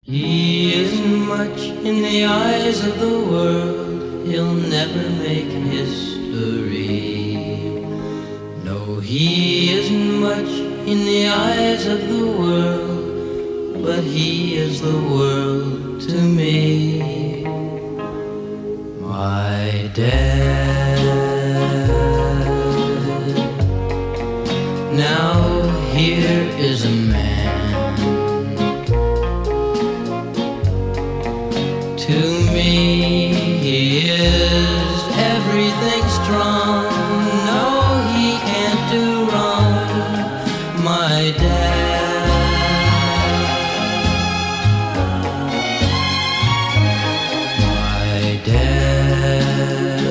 He isn't much in the eyes of the world, he'll never make history. No, he isn't much in the eyes of the world, but he is the world to me. My dad. Now here is a man. To me, he is everything strong. No, he can't do wrong. My dad. My dad.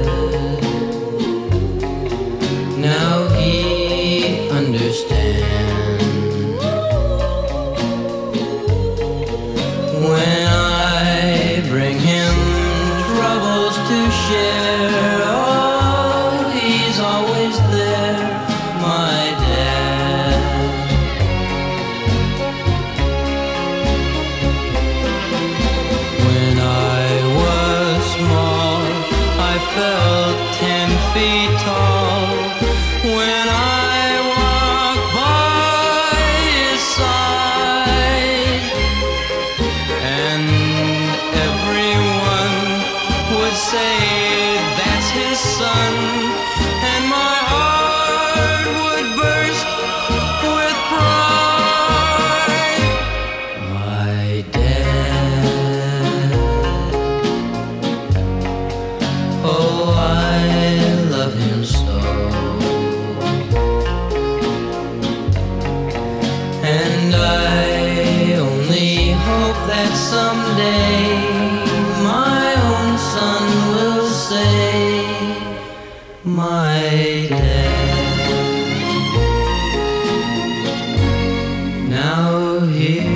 Now he understands. When I bring him troubles to share, oh, he's always there, my dad. When I was small, I felt 10 feet tall. When I walked by his side, and everyone would say that's his son, and my heart would burst with pride. My dad. Oh, I love him so. And I only hope that someday my own son will say, my dad. Now here